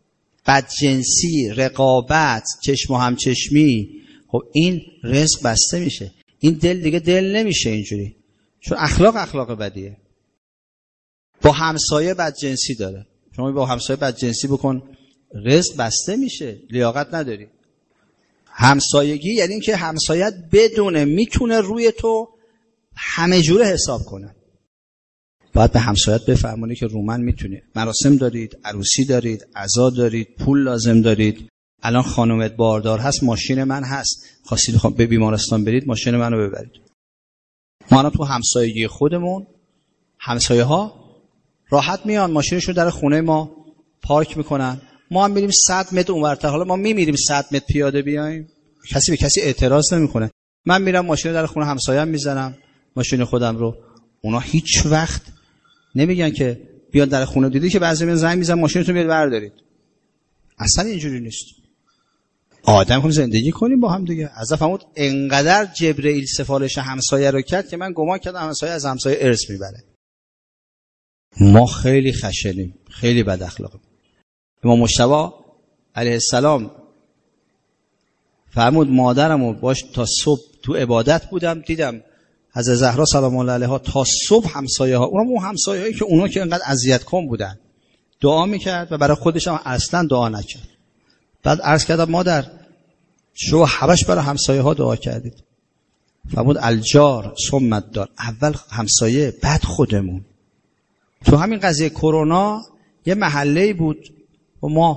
بدجنسی، رقابت، چشم و همچشمی، خب این رزق بسته میشه. این دل دیگه دل نمیشه اینجوری، چون اخلاق بدیه. با همسایه بدجنسی داره، شما با همسایه بدجنسی بکن، رزق بسته میشه، لیاقت نداری. همسایگی یعنی این که همسایت بدونه میتونه روی تو همه جوره حساب کنه. باید به همسایت بفرمانی که رو من میتونه. مراسم دارید، عروسی دارید، عزا دارید، پول لازم دارید، الان خانومت باردار هست، ماشین من هست، خواستید به بیمارستان برید، ماشین منو ببرید. ما الان تو همسایگی خودمون، همسایه ها راحت میان ماشینشون در خونه ما پارک میکنن، ما هم میریم 100 متر اونورتر. حالا ما میمیریم 100 متر پیاده بیایم، کسی به کسی اعتراض نمیکنه. من میرم ماشین در خونه همسایم میزنم، ماشین خودم رو. اونا هیچ وقت نمیگن که بیان در خونه. دیدی که بعضی من زنگ میزنن ماشینتون بیاد بردارید. اصلا اینجوری نیست. آدم هم زندگی کنیم با هم دیگه. از فرمود انقدر جبرئیل سفارش همسایه رو کرد که من گمان کردم همسایه از همسایه ارث میبره. ما خیلی خشنیم، خیلی بد اخلاقیم. امام مجتبی علیه السلام فرمود مادرمو باش تا صبح تو عبادت بودم، دیدم حضرت زهرا سلام الله علیها تا صبح همسایه ها، اون همسایه هایی که اونا که انقدر اذیت کن بودن، دعا میکرد و برای خودش هم اصلا دعا نکرد. بعد عرض کردم مادر شما همش برای همسایه ها دعا کردید. فرمود الجار ثم الدار، اول همسایه بعد خودمون. تو همین قضیه کرونا یه محله‌ای بود و ما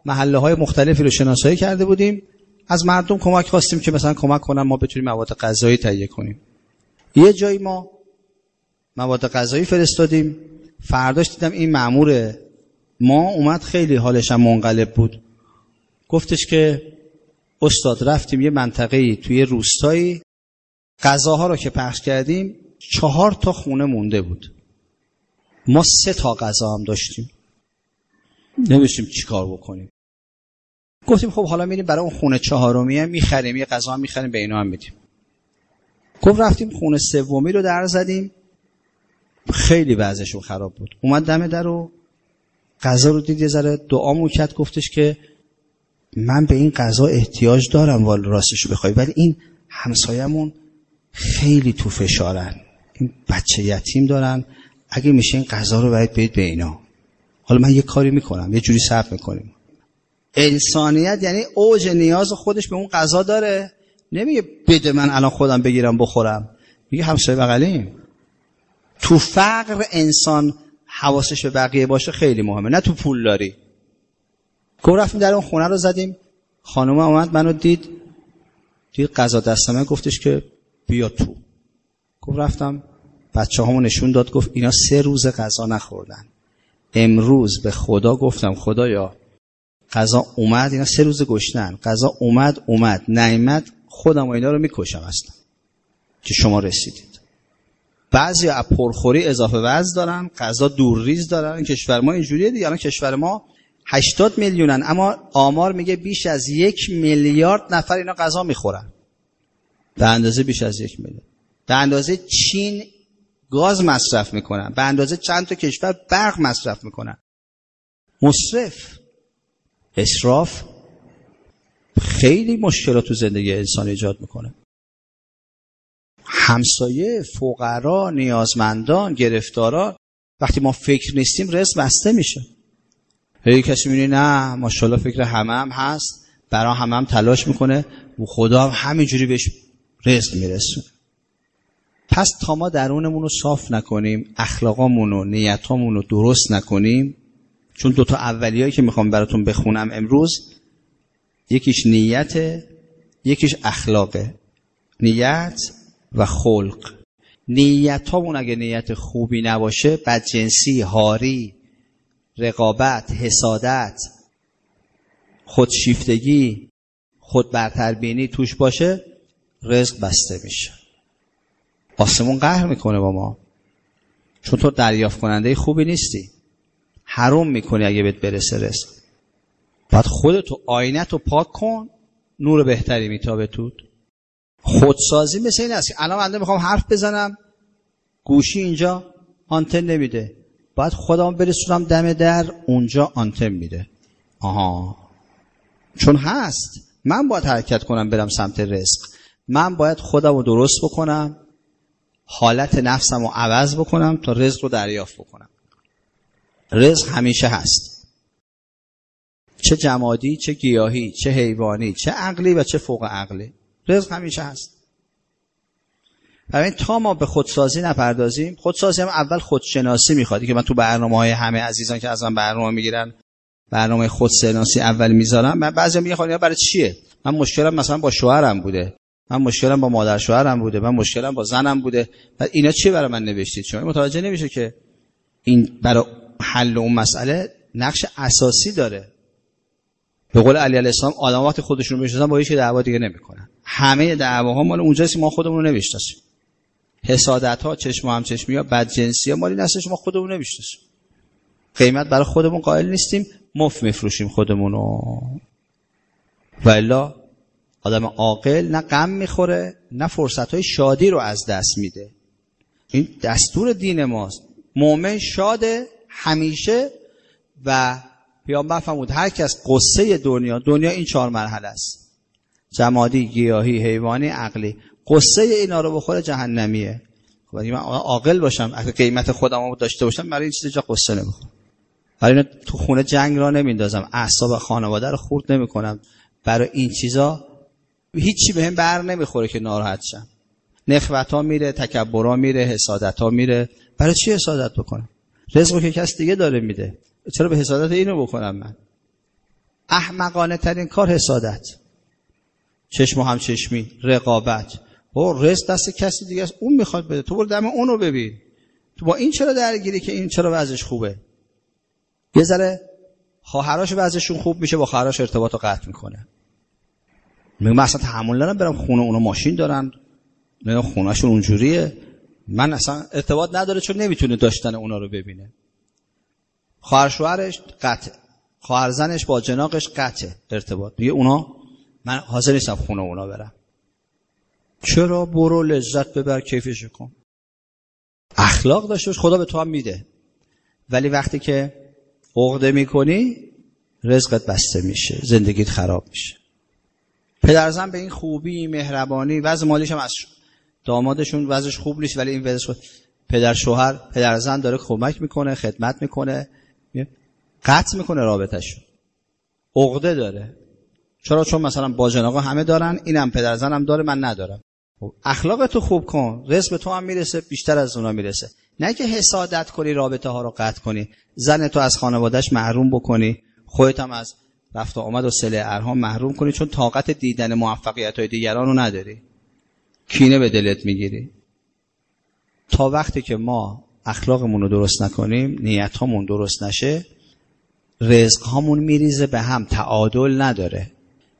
محله‌های مختلفی رو شناسایی کرده بودیم، از مردم کمک خواستیم که مثلا کمک کنن ما بتونیم مواد غذایی تهیه کنیم. یه جایی ما مواد غذایی فرستادیم، فرداش دیدم این مأمور ما اومد، خیلی حالش هم منقلب بود. گفتش که استاد رفتیم یه منطقه‌ای توی روستایی، غذاها رو که پخش کردیم 4 تا خونه مونده بود. ما 3 تا غذا هم داشتیم، نمی‌دونیم چیکار بکنیم. گفتیم خب حالا میریم برای اون خونه 4می میخریم، یه غذا هم میخریم به اینا هم میدیم. گفت رفتیم خونه 3می رو در زدیم، خیلی وضعشون خراب بود. اومد دم در و غذا رو دید، یه ذره دعامون کرد، گفتش که من به این غذا احتیاج دارم والا راستشو بخوای، ولی این همسایمون خیلی تو فشارن، این بچه یتیم دارن، اگه میشه این غذا رو باید بدید به اینا. حالا من یه کاری میکنم، یه جوری صرف میکنیم. انسانیت یعنی اوج نیاز خودش به اون غذا داره، نمیگه بده من الان خودم بگیرم بخورم، میگه همسایه بغلیم. تو فقر انسان حواسش به بقیه باشه خیلی مهمه، نه تو پول داری. گفت رفتیم در اون خونه رو زدیم، خانم اومد منو دید غذا دستمه، گفتش که بیا تو. گفت رفتم بچه‌هامو نشون داد، گفت اینا 3 روز غذا نخوردن، امروز به خدا گفتم خدایا غذا اومد، اینا 3 روز گشنن، غذا اومد نیامد خودم و اینا رو میکشم اصلا که شما رسیدید. بعضی از پرخوری اضافه وزن دارن، غذا دورریز دارن. کشور ما اینجوریه دیگه. الان کشور ما 80 میلیونن، اما آمار میگه بیش از 1 میلیارد نفر اینا غذا میخورن. به اندازه بیش از 1 میلیارد. به اندازه چین گاز مصرف میکنن، به اندازه چند تا کشور برق مصرف میکنن. مصرف، اسراف خیلی مشکلات تو زندگی انسان ایجاد میکنه. همسایه، فقرا، نیازمندان، گرفتاران، وقتی ما فکر نیستیم رزق بسته میشه. هی کسی میگه نه ماشاءالله فکر هم هست، برای هم تلاش میکنه و خدا هم همینجوری بهش رزق میرسونه. پس تا ما درونمون رو صاف نکنیم، اخلاقامون و نیتامون رو درست نکنیم، چون 2 تا اولیایی که میخوام براتون بخونم امروز، یکیش نیته، یکیش اخلاقه. نیت و خلق. نیتامون اگه نیت خوبی نباشه، بدجنسی، هاری، رقابت، حسادت، خودشیفتگی، خودبرتربینی توش باشه، رزق بسته میشه. آسمون قهر میکنه با ما، چون تو دریافت کننده خوبی نیستی، حروم میکنی اگه بهت برسه رزق. باید خودتو آینه‌تو پاک کن، نور بهتری میتابه توت. خودسازی مثل این است که الان من میخوام حرف بزنم، گوشی اینجا آنتن نمیده، باید خودم برسونم دم در، اونجا آنتن میده. آها، چون هست. من باید حرکت کنم برم سمت رزق. من باید خودم رو درست بکنم، حالت نفسم رو عوض بکنم تا رزق رو دریافت بکنم. رزق همیشه هست، چه جمادی، چه گیاهی، چه حیوانی، چه عقلی و چه فوق عقلی، رزق همیشه هست. ببین تا ما به خودسازی نپردازیم، خودسازی هم اول خودشناسی میخواد که من تو برنامه‌های همه عزیزان که از من برنامه میگیرن، برنامه خودشناسی اول میذارم. من بعضیا میگن خب برای چیه؟ من مشکلم مثلا با شوهرم بوده، من مشکلم با مادر شوهرم بوده، من مشکلم با زنم بوده، بعد اینا چیه برای من نوشتید؟ شما متوجه نمیشه که این برای حل اون مسئله نقش اساسی داره. به قول علی علیه السلام آدم وقتی خودشون رو بشناسن با هیچ دعوا دیگه نمیکنن. همه دعواها مال اونجاست که ما خودمون رو نمیشناسیم. حسادت‌ها، چشم و همچشمی‌ها، بدجنسی‌ها مالی نستش ما خودمون نمیشناسیم. قیمت برای خودمون قائل نیستیم، مفت میفروشیم خودمونو. والا آدم عاقل نه غم میخوره نه فرصت‌های شادی رو از دست میده. این دستور دین ماست. مؤمن شاده همیشه و پیامبر فرمود هر کس قصه دنیا این 4 مرحله است: جمادی، گیاهی، حیوانی، عقلی. قصه اینا رو بخوره جهنمیه. خب اگه من عاقل باشم، اگه قیمت خودم رو داشته باشم، برای این چیزا جا قصه نمیخورم. برای اینا تو خونه جنگ را نمیندازم، اعصاب خانواده رو خورد نمیکنم. برای این چیزا هیچی بهم بر نمیخوره که ناراحت شم. نخوت‌ها میره، تکبرها میره، حسادت‌ها میره. برای چی حسادت بکنم؟ رزقو که کس دیگه داره میده، چرا به حسادت اینو بکنم من؟ احمقانه ترین کار حسادت، چشم و همچشمی، رقابت. رزق دست کسی دیگه است، اون میخواد بده، تو برو دم اونو ببین، تو با این چرا درگیری که این چرا وضعش خوبه. یه ذره خواهراش وضعشون خوب میشه، با خواهراش ارتباطو قطع میکنه. من اصلا تحمل ندارم برم خونه اونا ماشین دارن، نه خونهشون اونجوریه، من اصلا ارتباط نداره چون نمیتونه داشتن اونا رو ببینه. خواهر شوهرش قطع، خواهر زنش با جناقش قطع ارتباط، میگه اونا من حاضر نیستم خونه اونا برم. چرا؟ برو لذت ببر، کیفش کن. اخلاق داشته باش، خدا به تو هم میده، ولی وقتی که عقده میکنی رزقت بسته میشه، زندگیت خراب میشه. پدرزن به این خوبی، مهربانی، وضع مالیش هم از دامادشون وضعش خوب نیست، ولی این وضعش خوب. پدر شوهر، پدرزن داره کمک میکنه، خدمت میکنه، قطع میکنه رابطه‌شون. عقده داره. چون مثلا با جناقا همه دارن، اینم پدرزن هم داره، من ندارم. اخلاقتو خوب کن، رزق به تو هم میرسه، بیشتر از اونا میرسه. نه که حسادت کنی، رابطه ها رو قطع کنی، زن تو از خانواده‌اش محروم بکنی، خودت هم از رفت و آمد و صله ارحام محروم کنی، چون طاقت دیدن موفقیت‌های دیگران رو نداری، کینه به دلت میگیری. تا وقتی که ما اخلاقمون رو درست نکنیم، نیت‌هامون درست نشه، رزق‌هامون میریزه به هم، تعادل نداره.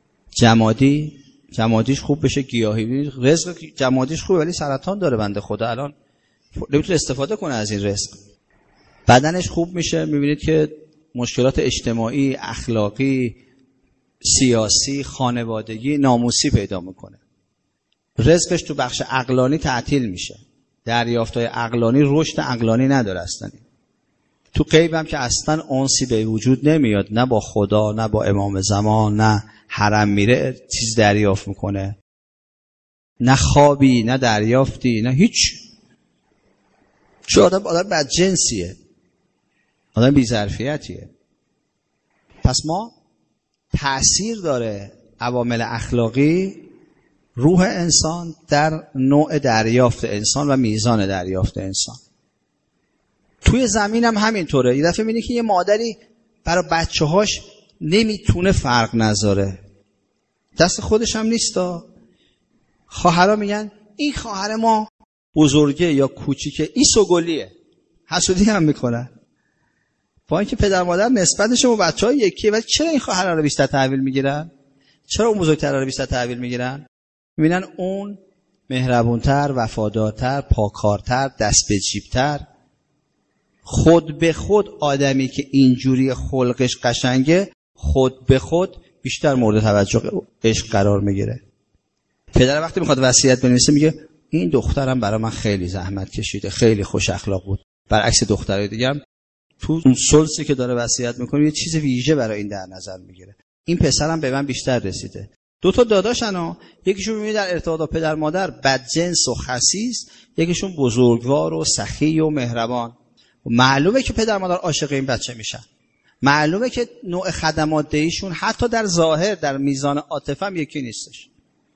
جمادیش خوب بشه، گیاهی. رزق جمادیش خوبه ولی سرطان داره بنده خدا، الان نمیتونه استفاده کنه از این رزق. بدنش خوب میشه، میبینید که مشکلات اجتماعی، اخلاقی، سیاسی، خانوادگی، ناموسی پیدا میکنه. رزقش تو بخش عقلانی تعطیل میشه، دریافتای عقلانی، رشد عقلانی نداره اصلا. تو غیب هم که اصلا انسی به وجود نمیاد، نه با خدا، نه با امام زمان، نه حرم میره چیز دریافت میکنه، نه خوابی، نه دریافتی، نه هیچ. چون آدم بدجنسیه، آدم بی‌ظرفیتیه. پس ما تأثیر داره عوامل اخلاقی روح انسان در نوع دریافت انسان و میزان دریافت انسان. توی زمین هم همینطوره. یه دفعه می‌بینی که یه مادری برای بچه‌هاش نمیتونه فرق نذاره، دست خودش هم نیستا. خواهرها میگن این خواهر ما بزرگه یا کوچیکه، این سوگلیه، حسودی هم میکنن، با اینکه پدر مادر نسبتشون با بچه‌ها یکیه، ولی چرا این خواهرها رو بیشتر تحویل میگیرن؟ چرا اون بزرگترها رو بیشتر تحویل میگیرن؟ میبینن اون مهربونتر، وفادارتر، پاکارتر، دست به جیبتر. خود به خود آدمی که اینجوری خلقش قشنگه، خود به خود بیشتر مورد توجه عشق قرار میگیره. پدر وقتی میخواد وصیت بنویسه میگه این دخترم برای من خیلی زحمت کشیده، خیلی خوش اخلاق بود. برعکس دخترای دیگه هم تو اون سلسی که داره وصیت میکنه یه چیز ویژه برای این در نظر میگیره. این پسرم به من بیشتر رسیده. دو تا داداشن، یکیشون میبینی در ارتباط با پدر مادر بدجنس و خسیس، یکیشون بزرگوار و سخی و مهربان. معلومه که پدر مادر عاشق این بچه میشن، معلومه که نوع خدمات دهیشون حتی در ظاهر در میزان عاطفه هم یکی نیستش،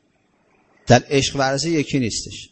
در عشق ورزی یکی نیستش.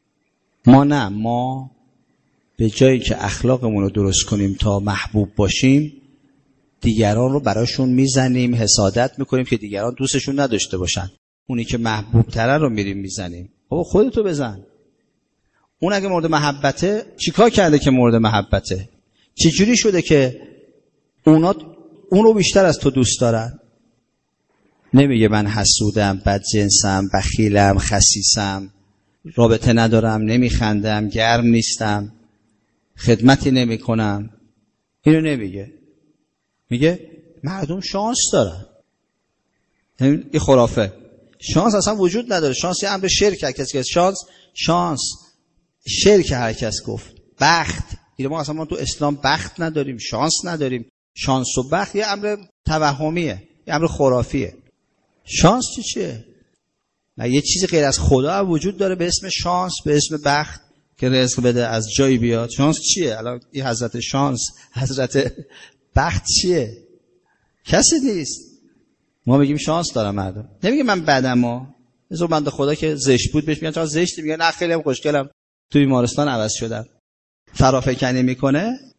ما به جایی که اخلاقمون رو درست کنیم تا محبوب باشیم، دیگران رو براشون میزنیم، حسادت میکنیم که دیگران دوستشون نداشته باشن. اونی که محبوب تره رو میریم میزنیم. بابا خودتو بزن. اون اگه مورد محبته چیکار کرده که مورد محبته؟ چجوری شده که اون رو بیشتر از تو دوست دارن؟ نمیگه من حسودم، بدجنسم، بخیلم، خسیسم، رابطه ندارم، نمیخندم، گرم نیستم، خدمتی نمی کنم. اینو نمیگه. میگه مردم شانس دارن. این خرافه. شانس اصلا وجود نداره. شانس یه امر شرک، هر کسی که شانس شرک هر کس گفت. بخت، ما اصلا تو اسلام بخت نداریم، شانس نداریم. شانس و بخت یه امر توهمیه، یه امر خرافیه. شانس چیه؟ نه یه چیزی غیر از خدا وجود داره به اسم شانس، به اسم بخت که رزق بده از جایی بیاد. شانس چیه؟ الان این حضرت شانس، حضرت بخت چیه؟ کسی نیست. ما میگیم شانس دارم مردم. نمیگه من بدمو. مثلا بنده خدا که زشت بود بهش میگن چرا زشتی؟ میگه نه خیلی هم خوشگلم، تو بیمارستان عوض شدم. فرافکنی میکنه.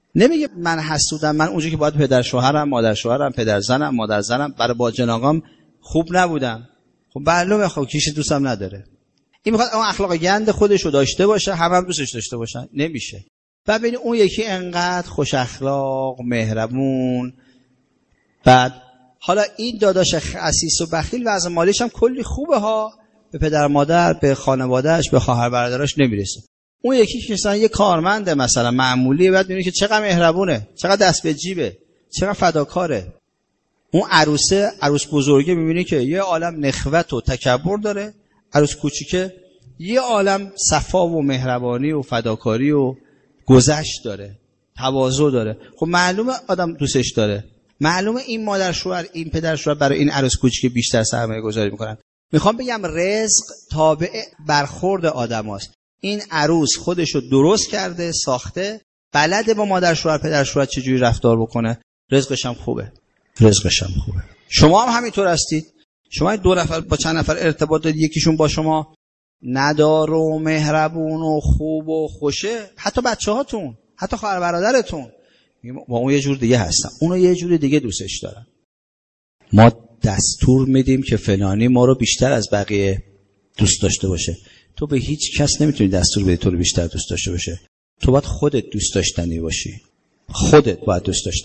نمیگه من حسودم، من اونجا که باید پدر شوهرم، مادر شوهرم، پدر زنم، مادر زنم، برای با جناقام خوب نبودم. خب معلومه خب کیش دوستم نداره. این میخواد اون اخلاق گند خودش رو داشته باشه، هم دوستش داشته باشن، نمیشه. ببین اون یکی انقدر خوش اخلاق، مهربون، بعد حالا این داداش خسیس و بخیل وضع مالیش هم کلی خوبه ها، به پدر مادر، به خانواده‌اش، به خواهر برادراش نمیرسه. اون یکی که مثلا یه کارمنده مثلا معمولیه، بعد میبینی که چقدر مهربونه، چقدر دست به جیبه، چقدر فداکاره. اون عروس بزرگه میبینی که یه عالم نخوت و تکبر داره، عروس کوچیکه یه عالم صفا و مهربانی و فداکاری و گذشت داره، تواضع داره. خب معلومه آدم دوستش داره، معلومه این مادر شوهر، این پدر شوهر برای این عروس کوچیک بیشتر سرمایه گذاری میکنن. میخوام بگم رزق تابع برخورد آدماست. این عروس خودشو درست کرده، ساخته، بلده با مادر شوهر پدر شوهر چجوری رفتار بکنه، رزقش هم خوبه. شما هم همینطور هستید. شما دو نفر با چند نفر ارتباط دارید، یکیشون با شما ندار و مهربون و خوب و خوشه، حتی بچه‌هاتون، حتی خواهر برادرتون، با اون یه جور دیگه هستن، اونو یه جور دیگه دوستش دارن. ما دستور میدیم که فلانی ما رو بیشتر از بقیه دوست داشته باشه. تو به هیچ کس نمیتونی دستور بدی تو رو بیشتر دوست داشته باشه. تو باید خودت دوست داشتنی باشی. خودت باید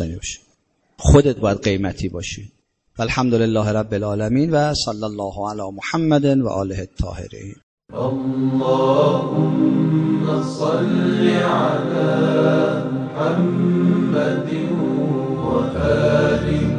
قیمتی باشی. والحمدلله رب العالمین و صلی الله علی محمد و آله الطاهرین. اللهم صل على محمد و آله